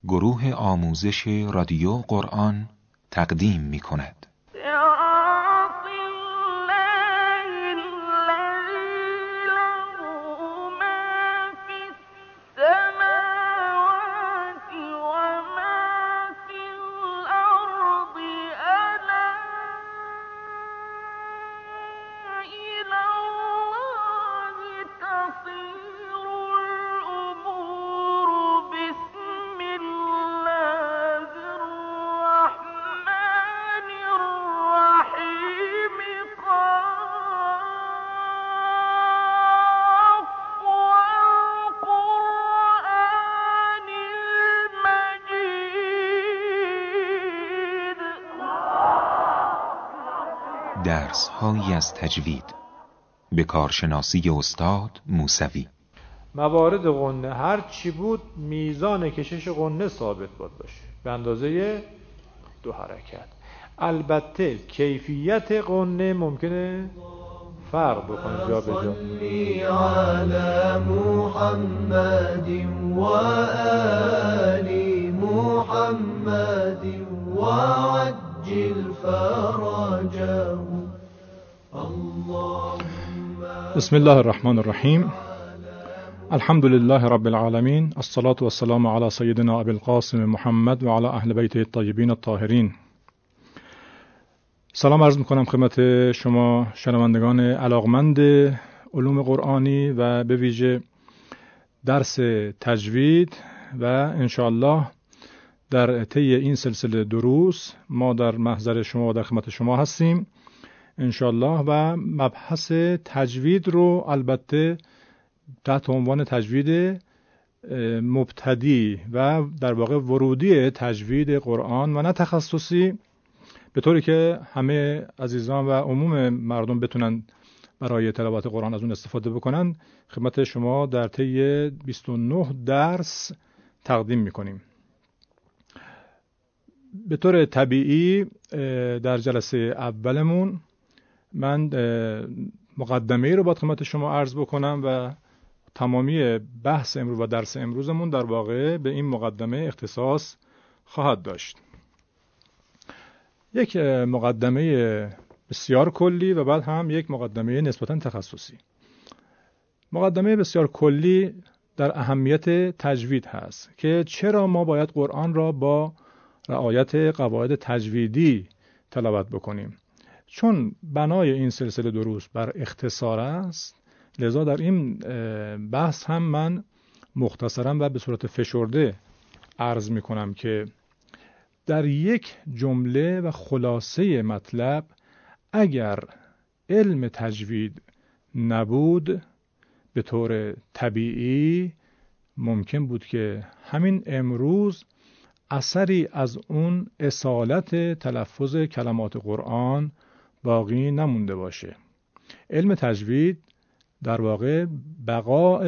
گروه آموزش رادیو قرآن تقدیم می کند. درس‌هایی از تجوید به کارشناسی استاد موسوی. موارد غنه هر چی بود میزان کشش غنه ثابت باشه به اندازه 2 حرکت. البته کیفیت غنه ممکنه فرق بکنه جا به جا. علی محمد و آل محمد و عجل فرجه. بسم الله الرحمن الرحیم. الحمد لله رب العالمین. الصلاة والسلام علی سیدنا ابی القاسم محمد و علی اهل بیته الطیبین الطاهرین. سلام عرض میکنم خدمت شما شنوندگان علاقمند علوم قرآنی و به ویژه درس تجوید و انشاءالله در طی این سلسله دروس ما در محضر شما و در خدمت شما هستیم انشاءالله و مبحث تجوید رو البته تحت عنوان تجوید مبتدی و در واقع ورودی تجوید قرآن و نه تخصصی، به طوری که همه عزیزان و عموم مردم بتونن برای تلاوت قرآن از اون استفاده بکنن، خدمت شما در طی 29 درس تقدیم میکنیم. به طور طبیعی در جلسه اولمون من مقدمه رو با خدمت شما عرض بکنم و تمامی بحث امروز و درس امروزمون در واقع به این مقدمه اختصاص خواهد داشت. یک مقدمه بسیار کلی و بعد هم یک مقدمه نسبتاً تخصصی. مقدمه بسیار کلی در اهمیت تجوید هست که چرا ما باید قرآن را با رعایت قواعد تجویدی تلاوت بکنیم. چون بنای این سلسله دروس بر اختصار است، لذا در این بحث هم من مختصرا و به صورت فشرده عرض می کنم که در یک جمله و خلاصه مطلب اگر علم تجوید نبود به طور طبیعی ممکن بود که همین امروز اثری از اون اصالت تلفظ کلمات قرآن باقی نمونده باشه. علم تجوید در واقع بقاء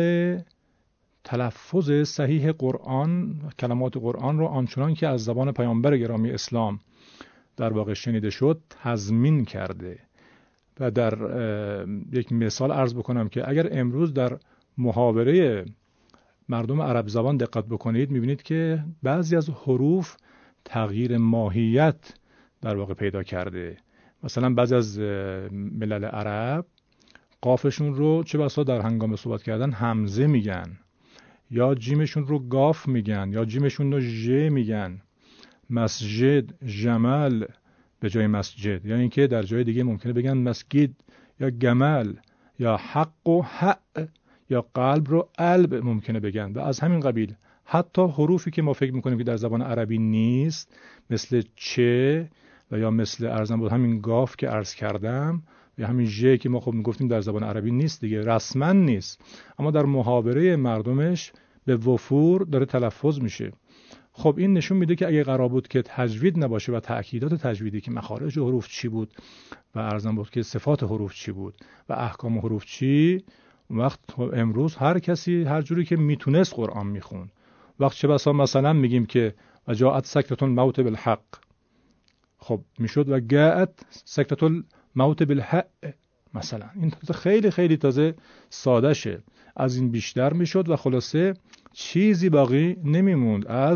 تلفظ صحیح قرآن، کلمات قرآن رو آنچنان که از زبان پیامبر گرامی اسلام در واقع شنیده شد تضمین کرده. و در یک مثال عرض بکنم که اگر امروز در محاوره مردم عرب زبان دقت بکنید میبینید که بعضی از حروف تغییر ماهیت در واقع پیدا کرده. مثلا بعضی از ملل عرب قافشون رو چه بسا در هنگام صحبت کردن همزه میگن، یا جیمشون رو گاف میگن، یا جیمشون رو ژ میگن. مسجد، جمل به جای مسجد، یا اینکه در جای دیگه ممکنه بگن مسجد یا گمل، یا حق و حق، یا قلب رو قلب ممکنه بگن. و از همین قبیل حتی حروفی که ما فکر میکنیم که در زبان عربی نیست، مثل چه و یا مثل ارزم بود همین گاف که عرض کردم، یا همین ژ که ما خب میگفتیم در زبان عربی نیست دیگه، رسما نیست، اما در محاوره مردمش به وفور داره تلفظ میشه. خب این نشون میده که اگه قرار بود که تجوید نباشه و تأکیدات تجویدی که مخارج حروف چی بود و ارزم بود که صفات حروف چی بود و احکام حروف چی، وقت امروز هر کسی هر جوری که میتونست قرآن میخون. وقت چه بسا مثلا میگیم که و جاءت سکرة الموت بالحق، خب میشد و جاءت سکرة الموت بالحق مثلا. این خیلی خیلی تازه ساده شه، از این بیشتر میشد و خلاصه چیزی باقی نمیموند از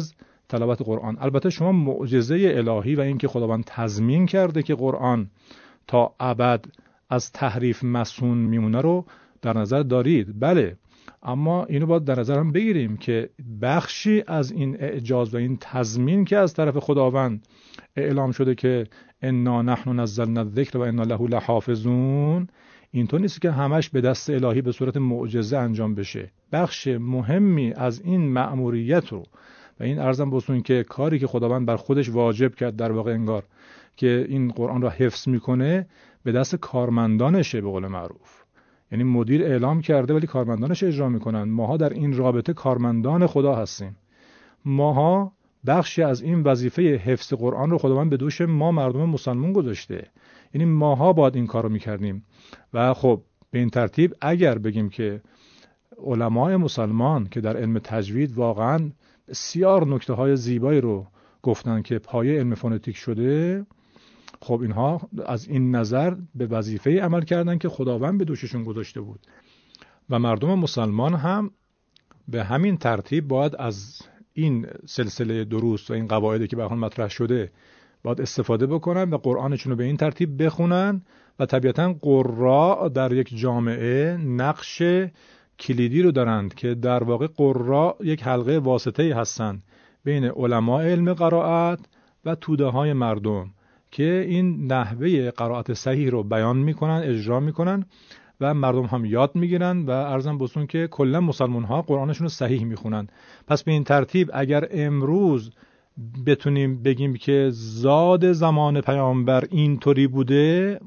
تلاوت قرآن. البته شما معجزه الهی و اینکه خداوند تضمین کرده که قرآن تا ابد از تحریف مصون میمونه رو در نظر دارید، بله، اما اینو باید در نظر هم بگیریم که بخشی از این اعجاز و این تضمین که از طرف خداوند اعلام شده که انا نحن نزلنا الذکر و انا له لحافظون، اینطور نیست که همش به دست الهی به صورت معجزه انجام بشه. بخش مهمی از این مأموریت رو و این ارزم بسون که کاری که خداوند بر خودش واجب کرد در واقع انگار که این قرآن را حفظ میکنه به دست کارمندانشه، به قول معروف. یعنی مدیر اعلام کرده ولی کارمندانش اجرا میکنن. ماها در این رابطه کارمندان خدا هستیم. ماها بخشی از این وظیفه حفظ قرآن رو خداوند به دوش ما مردم مسلمان گذاشته. یعنی ماها باید این کار رو میکردیم. و خب به این ترتیب اگر بگیم که علمای مسلمان که در علم تجوید واقعا بسیار نکته‌های زیبایی رو گفتن که پایه علم فونتیک شده، خب اینها از این نظر به وظیفه عمل کردن که خداوند به دوششون گذاشته بود و مردم مسلمان هم به همین ترتیب باید از این سلسله دروس و این قواعدی که به حال مطرح شده باید استفاده بکنن و قرآنشون رو به این ترتیب بخونن. و طبیعتاً قراء در یک جامعه نقش کلیدی رو دارند که در واقع قراء یک حلقه واسطه‌ای هستند بین علماء علم قرائت و توده های مردم که این نحوه قرائت صحیح رو بیان میکنن، اجرا میکنن و مردم هم یاد میگیرن و عرضم بسون که کلا مسلمان ها قرآنشون رو صحیح میخونن. پس به این ترتیب اگر امروز بتونیم بگیم که زاد زمان پیامبر اینطوری بوده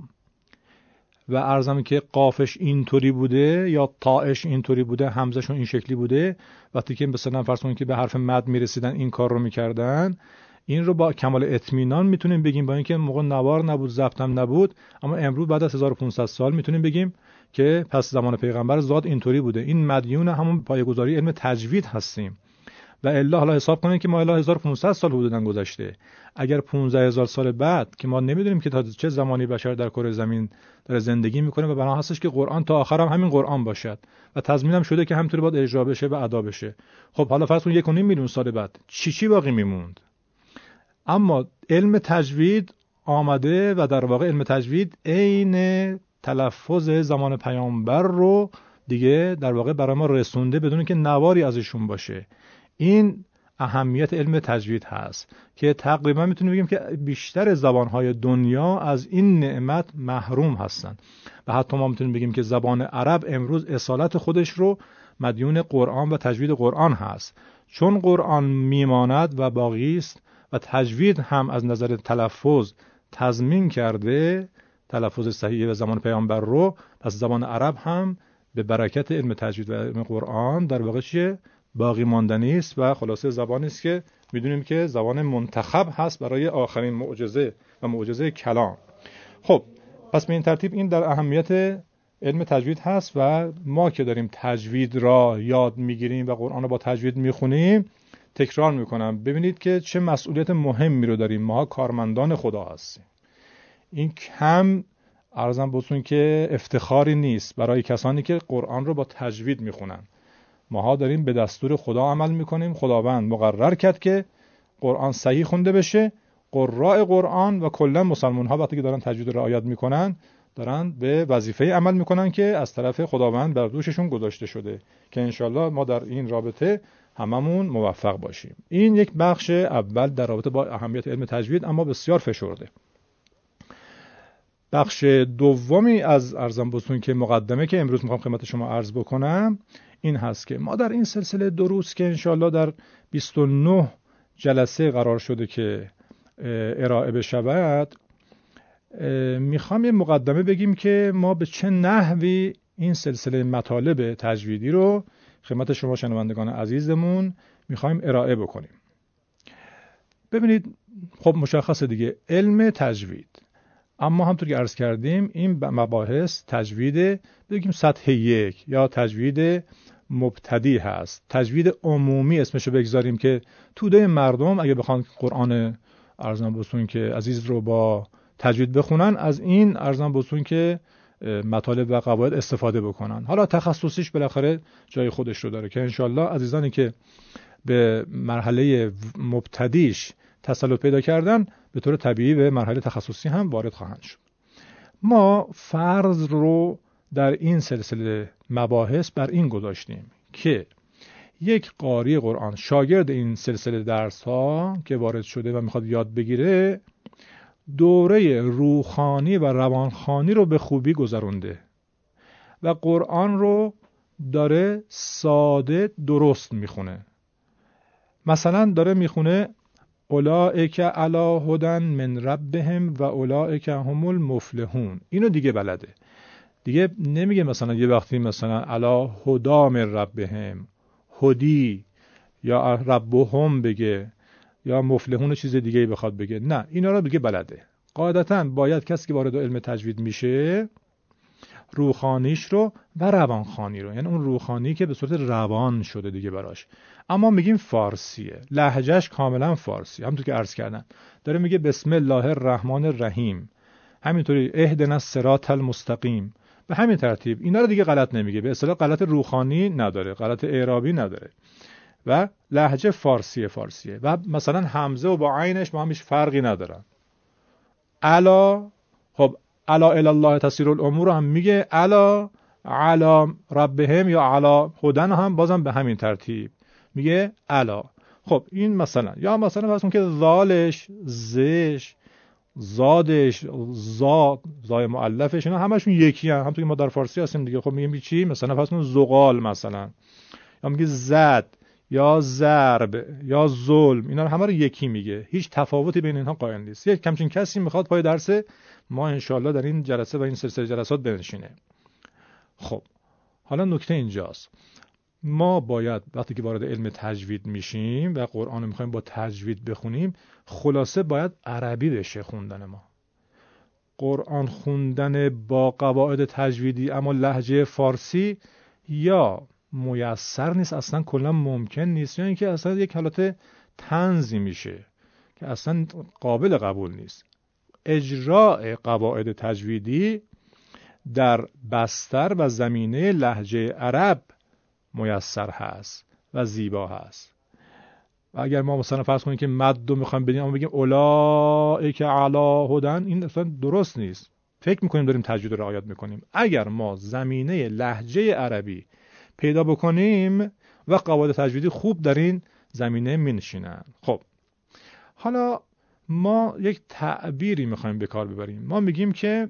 و عرضم که قافش اینطوری بوده یا تاش اینطوری بوده، همزشون این شکلی بوده، وقتی که مثلا فرض کنید که به حرف مد میرسیدن این کار رو میکردن، این رو با کمال اطمینان میتونیم بگیم، با اینکه موقع نوار نبود، ضبط هم نبود، اما امروز بعد از 1500 سال میتونیم بگیم که پس زمان پیغمبر زاد اینطوری بوده. این مدیون همون پایه‌گذاری علم تجوید هستیم. و الا حالا حساب کنید که ما الا 1500 سال حدوداً گذشته. اگر 15000 سال بعد که ما نمیدونیم که تا چه زمانی بشر در کره زمین داره زندگی میکنه و بنا هستش که قرآن تا آخر هم همین قرآن باشد و تضمین هم شده که همینطوری باید اجرا بشه و ادا بشه. خب حالا فرض کن 1.5 میلیون سال بعد چی باقی میموند؟ اما علم تجوید آمده و در واقع علم تجوید عین تلفظ زمان پیامبر رو دیگه در واقع برای ما رسونده بدون که نواری ازشون باشه. این اهمیت علم تجوید هست که تقریبا میتونیم بگیم که بیشتر زبانهای دنیا از این نعمت محروم هستند و حتی ما میتونیم بگیم که زبان عرب امروز اصالت خودش رو مدیون قرآن و تجوید قرآن هست، چون قرآن میماند و باقی است و تجوید هم از نظر تلفظ تضمین کرده تلفظ صحیح و زمان پیامبر رو. پس زبان عرب هم به برکت علم تجوید و علم قرآن در واقع چیه؟ باقی ماندنی است و خلاصه زبانی است که میدونیم که زبان منتخب هست برای آخرین معجزه و معجزه کلام. خب پس به این ترتیب این در اهمیت علم تجوید هست و ما که داریم تجوید را یاد میگیریم و قرآن رو با تجوید میخونیم، تکرار میکنم ببینید که چه مسئولیت مهمی رو داریم. ما کارمندان خدا هستیم. این کم عرضم بسون که افتخاری نیست برای کسانی که قرآن رو با تجوید میخونن. ماها داریم به دستور خدا عمل میکنیم. خداوند مقرر کرد که قرآن صحیح خونده بشه. قراء قرآن و کلا مسلمان ها وقتی که دارن تجوید رعایت میکنن دارن به وظیفه عمل میکنن که از طرف خداوند بر دوششون گذاشته شده که انشالله ما در این رابطه هممون موفق باشیم. این یک بخش اول در رابطه با اهمیت علم تجوید، اما بسیار فشرده. بخش دومی از عرضم بسون که مقدمه که امروز میخوام خدمت شما عرض بکنم این هست که ما در این سلسله دروس که انشالله در 29 جلسه قرار شده که ارائه بشود، میخوام یه مقدمه بگیم که ما به چه نحوی این سلسله مطالب تجویدی رو خدمت شما شنوندگان عزیزمون میخوایم ارائه بکنیم. ببینید خب مشخصه دیگه علم تجوید، اما همونطور که عرض کردیم این مباحث تجوید بگیم سطح 1 یا تجوید مبتدی هست. تجوید عمومی اسمشو بگذاریم که توده مردم اگه بخوان قرآن ارزم بسون که عزیز رو با تجوید بخونن از این ارزم بسون که مطالب و قواعد استفاده بکنن. حالا تخصصیش بالاخره جای خودش رو داره که انشالله عزیزانی که به مرحله مبتدیش تسلط پیدا کردن، به طور طبیعی به مرحله تخصصی هم وارد خواهند شد. ما فرض رو در این سلسله مباحث بر این گذاشتیم که یک قاری قرآن، شاگرد این سلسله درس ها که وارد شده و میخواد یاد بگیره، دوره روحانی و روانخوانی رو به خوبی گذرونده و قرآن رو داره ساده درست میخونه. مثلا داره میخونه اولئک علی هدی من ربهم و اولئک هم المفلحون. اینو دیگه بلده، دیگه نمیگه مثلا یه وقتی مثلا علی هدی من ربهم، هدی یا ربهم بگه یا مفلحون چیز دیگه ای بخواد بگه، نه، اینا رو دیگه بلده. قاعدتاً باید کسی که وارد علم تجوید میشه روحانیش رو و روانخوانی رو، یعنی اون روحانی که به صورت روان شده دیگه براش. اما میگیم فارسیه، لهجهش کاملا فارسی، همونطور که عرض کردم داره میگه بسم الله الرحمن الرحیم، همینطوری اهدنا الصراط المستقیم، به همین ترتیب. اینا رو دیگه غلط نمیگه، به اصطلاح غلط روحانی نداره، غلط اعرابی نداره و لهجه فارسیه و مثلا همزه و با عینش با هم هیچ فرقی ندارن. الا، خب الا الی الله تسیر الامور هم میگه، الا علی ربهم یا علی هدن هم بازم به همین ترتیب میگه الا. خب این مثلا، یا مثلا فرض کن که ذالش، زش، زادش، زای مؤلفش، اینا همشون یکی هم، همونطور که ما در فارسی هستیم دیگه. خب میگیم چی؟ مثلا فرض کن زغال مثلا، یا میگه زد یا ضرب یا ظلم، اینا همه رو یکی میگه، هیچ تفاوتی بین اینها قائل نیست. یک کمچین کسی میخواد پای درس ما انشالله در این جلسه و این سلسله جلسات بنشینه. خب حالا نکته اینجاست، ما باید وقتی که وارد علم تجوید میشیم و قرآن رو میخوایم با تجوید بخونیم، خلاصه باید عربی بشه خوندن ما. قرآن خوندن با قواعد تجویدی اما لهجه فارسی یا میسر نیست، اصلا کلا ممکن نیست، یا اینکه اصلا یک حالت طنزی میشه که اصلا قابل قبول نیست. اجراء قواعد تجویدی در بستر و زمینه لهجه عرب میسر هست و زیبا هست. و اگر ما مثلا فرض کنیم که مد رو میخوایم بدیم اما بگیم اولئک علی هدی، این اصلا درست نیست. فکر میکنیم داریم تجوید رو رعایت میکنیم. اگر ما زمینه لهجه عربی پیدا بکنیم و قواعد تجویدی خوب در این زمینه مینشینن. خب حالا ما یک تعبیری میخوایم به کار ببریم. ما میگیم که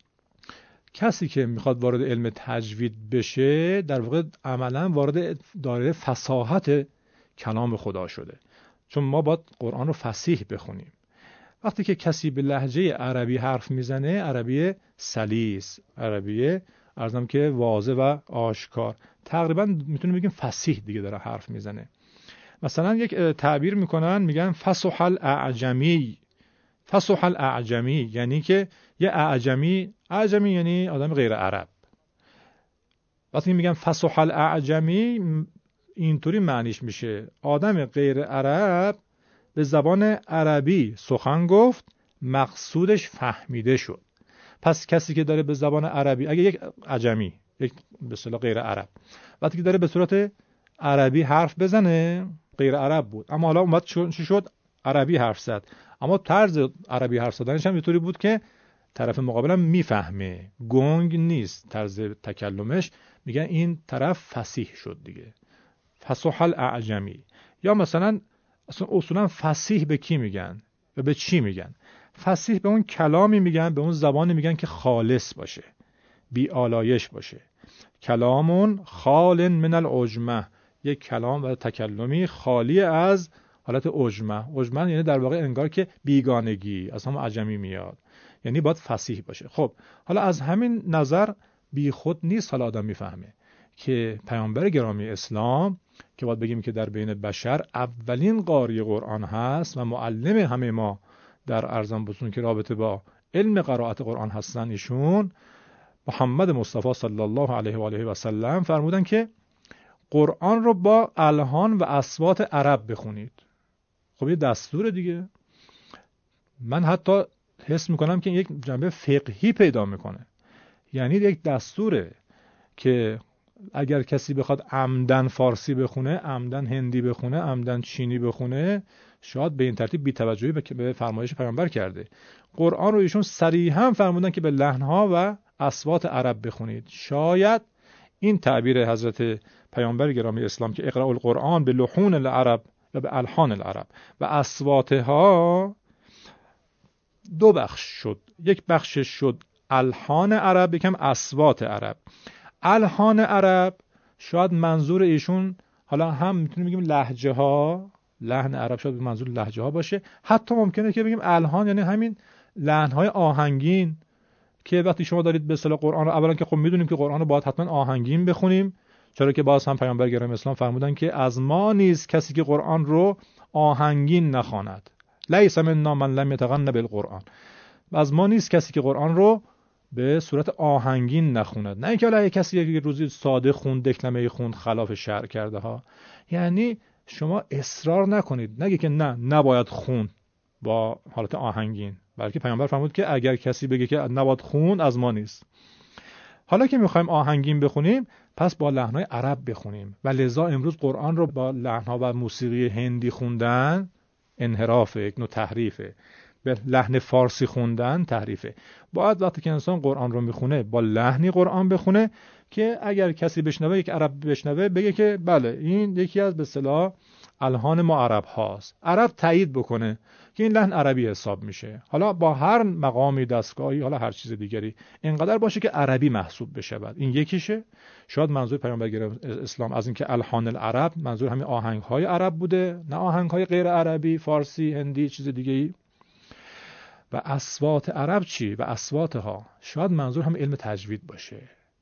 کسی که میخواد وارد علم تجوید بشه در واقع عملا وارد دایره فصاحت کلام خدا شده، چون ما باید قرآن رو فصیح بخونیم. وقتی که کسی به لهجه عربی حرف میزنه، عربی سلیس، عربی ارزم که واضح و آشکار، تقریبا میتونیم بگیم فصیح دیگه داره حرف میزنه. مثلا یک تعبیر میکنن، میگن فصح الاعجمی. فصح الاعجمی یعنی که یه اعجمی یعنی آدم غیر عرب. وقتی میگن فصح الاعجمی اینطوری معنیش میشه آدم غیر عرب به زبان عربی سخن گفت، مقصودش فهمیده شد. پس کسی که داره به زبان عربی، اگه یک عجمی، یک به اصطلاح غیر عرب، وقتی که داره به صورت عربی حرف بزنه، غیر عرب بود اما حالا اومد چی شد؟ عربی حرف زد، اما طرز عربی حرف زدنش هم اینطوری بود که طرف مقابلم میفهمه، گنگ نیست طرز تکلمش، میگن این طرف فصیح شد دیگه، فصح الاعجمی. یا مثلا اصولا فصیح به کی میگن و به چی میگن؟ فصیح به اون کلامی میگن، به اون زبانی میگن که خالص باشه، بی آلایش باشه. کلامون خال من العجمه، یک کلام و تکلمی خالی از حالت عجمه یعنی در واقع انگار که بیگانگی، از هم عجمی میاد، یعنی باید فصیح باشه. خب حالا از همین نظر بی خود نیست، حالا آدم میفهمه که پیامبر گرامی اسلام که باید بگیم که در بین بشر اولین قاری قرآن هست و معلم همه ما در ارزم بسون که رابطه با علم قرائت قرآن هستن، ایشون محمد مصطفی صلی الله علیه و آله و سلم فرمودن که قرآن رو با الحان و اصوات عرب بخونید. خب یه دستور دیگه. من حتی حس میکنم که یک جنبه فقهی پیدا میکنه، یعنی یک دستوره که اگر کسی بخواد عمدن فارسی بخونه، عمدن هندی بخونه، عمدن چینی بخونه، شاید به این ترتیب بی‌توجهی به فرمایش پیامبر کرده. قرآن رو ایشون صریحاً فرمودن که به لحن‌ها و اصوات عرب بخونید. شاید این تعبیر حضرت پیامبر گرامی اسلام که اقرأ القرآن به لحون العرب و به الحان العرب و اصواتها دو بخش شد. یک بخشش شد الحان عرب، یکم اصوات عرب. الحان عرب شاید منظور ایشون، حالا هم میتونیم بگیم لهجه ها، لحن عرب شاید به منظور لهجه ها باشه، حتی ممکنه که بگیم الحان یعنی همین لحن های آهنگین که وقتی شما دارید به اصطلاح قرآن رو، اولا که خب میدونیم که قرآن رو باید حتما آهنگین بخونیم، چرا که باز هم پیامبر گرامی اسلام فرمودن که از ما نیست کسی که قرآن رو آهنگین نخواند. لیس منا من لم یتغن بالقرآن. از ما نیست کسی که قرآن رو به صورت آهنگین نخوند. نه اینکه الهی کسی که روزی ساده خوند، دکلمه خوند، خلاف شرع کرده ها. یعنی شما اصرار نکنید، نگه که نه نباید خوند با حالت آهنگین، بلکه پیامبر فرمود که اگر کسی بگه که نباید خوند از ما نیست. حالا که میخوایم آهنگین بخونیم پس با لحن‌های عرب بخونیم و لذا امروز قرآن رو با لحن‌ها و موسیقی هندی خوندن انحرافه، یک نوع تحریفه. به لحن فارسی خوندن تحریفه. باید وقتی که انسان قرآن رو میخونه با لحنی قرآن بخونه که اگر کسی بشنوه، یک عرب بشنوه، بگه که بله این یکی از به اصطلاح الحان ما عرب هاست. عرب تایید بکنه که این لحن عربی حساب میشه. حالا با هر مقامی، دستگاهی، حالا هر چیز دیگری اینقدر باشه که عربی محسوب بشه. بعد این یکیشه. شاید منظور پیامبر گرامی اسلام از این که الحان العرب منظور همین آهنگ‌های عرب بوده، نه آهنگ‌های غیر عربی، فارسی، هندی، چیز دیگه‌ای. و اصوات عرب چی؟ و اصواتها شاید منظور هم علم تجوید باشه،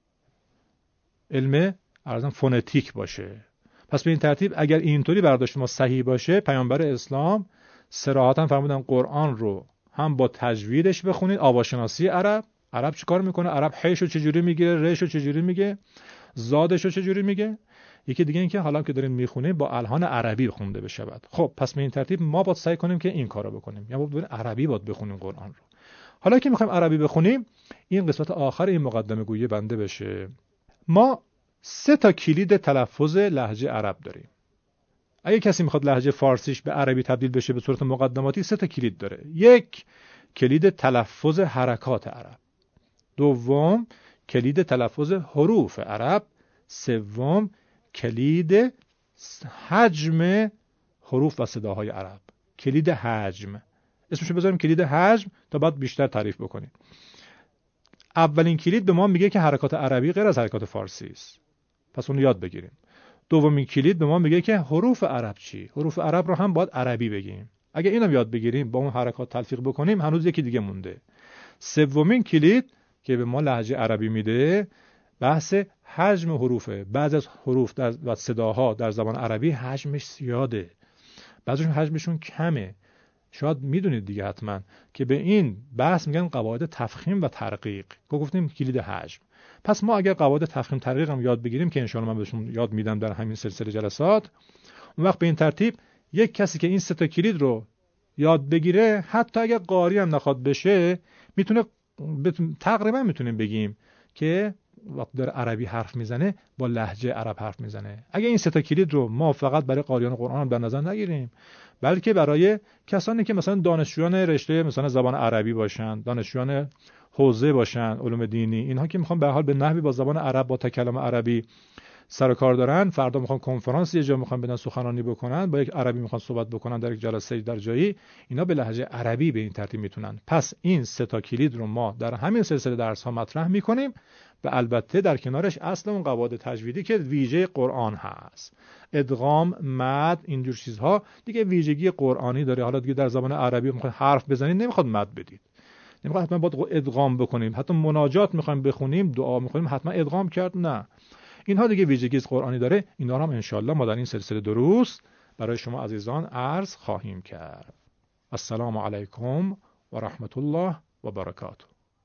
علم ارزم فونتیک باشه. پس به این ترتیب اگر اینطوری برداشت ما صحیح باشه، پیامبر اسلام صراحتاً فرمودن قرآن رو هم با تجویدش بخونید. آواشناسی عرب چی کار میکنه؟ عرب حیشو چجوری میگه، ریشو چجوری میگه، زادشو چجوری میگه. یکی دیگه این که حالا که داریم میخونیم با الحان عربی خونده بشه. بعد خب پس به این ترتیب ما باید سعی کنیم که این کارو بکنیم، یا باید عربی بخونیم قرآن رو. حالا که میخوایم عربی بخونیم، این قسمت آخر این مقدمه گویی بنده بشه. ما 3 تا کلید تلفظ لهجه عرب داریم. اگه کسی میخواد لهجه فارسیش به عربی تبدیل بشه به صورت مقدماتی، 3 تا کلید داره. 1 کلید تلفظ حرکات عرب، 2 کلید تلفظ حروف عرب، 3 کلید حجم حروف و صداهای عرب. کلید حجم اسمشو بذاریم کلید حجم تا بعد بیشتر تعریف بکنیم. اولین کلید به ما میگه که حرکات عربی غیر از حرکات فارسی است، پس اون یاد بگیریم. دومین کلید به ما میگه که حروف عرب چی؟ حروف عرب رو هم باید عربی بگیم. اگه اینم یاد بگیریم، با اون حرکات تلفیق بکنیم، هنوز یکی دیگه مونده. سومین کلید که به ما لهجه عربی میده بحث حجم حروفه. بعضی از حروف و صداها در زبان عربی حجمش زیاده، بعضیشون حجمشون کمه. شاید میدونید دیگه حتما که به این بحث میگن قواعد تفخیم و ترقیق. گفتیم کلید حجم. پس ما اگر قواعد تفخیم ترقیق هم یاد بگیریم که انشاءالله من بهشون یاد میدم در همین سلسله جلسات، اون وقت به این ترتیب یک کسی که این 3 تا کلید رو یاد بگیره، حتی اگر قاری هم نخواد بشه، میتونه تقریبا میتونیم بگیم که وقتی داره عربی حرف میزنه با لهجه عرب حرف میزنه. اگه این 3 تا کلید رو ما فقط برای قاریان قرآن هم در نظر نگیریم، بلکه برای کسانی که مثلا دانشجویان رشته مثلا زبان عربی باشن، دانشجویان حوزه باشن، علوم دینی، اینها که میخوان به حال به نحوی با زبان عرب، با تکلم عربی سر و کار دارن، فردا میخوان کنفرانس یه جا میخوان بدن سخنرانی بکنن، با یک عربی میخوان صحبت بکنن در یک جلسه در جایی، اینا به لهجه عربی به این ترتیب میتونن. پس این 3 تا کلید رو ما در همین سلسله درس ها مطرح میکنیم و البته در کنارش اصل اون قواعد تجویدی که ویژه قرآن هست، ادغام، مد، اینجور چیزها دیگه ویژگی قرآنی داره. حالا دیگه در زبان عربی میخواد حرف بزنید، نمیخواد مد بدید، نمیخواد حتما باید ادغام بکنیم، حتی مناجات میخوایم بخونیم، دعا میخونیم حتما ادغام کرد، نه. اینها دیگه ویژگی قرآنی داره. اینا رو هم انشالله ما در این سلسله دروس برای شما عزیزان عرض خواهیم کرد. السلام علیکم و رحمت الله و برکاته.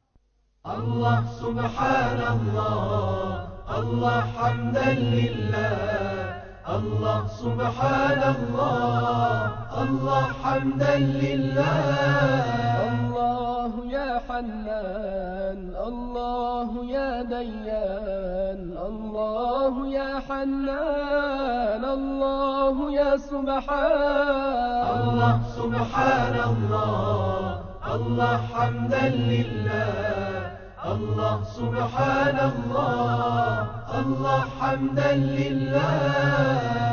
الله سبحان الله، الله حمدا لله، الله سبحان الله، الله حمدا لله. الله يا حنان، الله يا ديان، الله حنان الله يا سبحان الله سبحان الله الله حمدا لله الله سبحان الله الله حمدا لله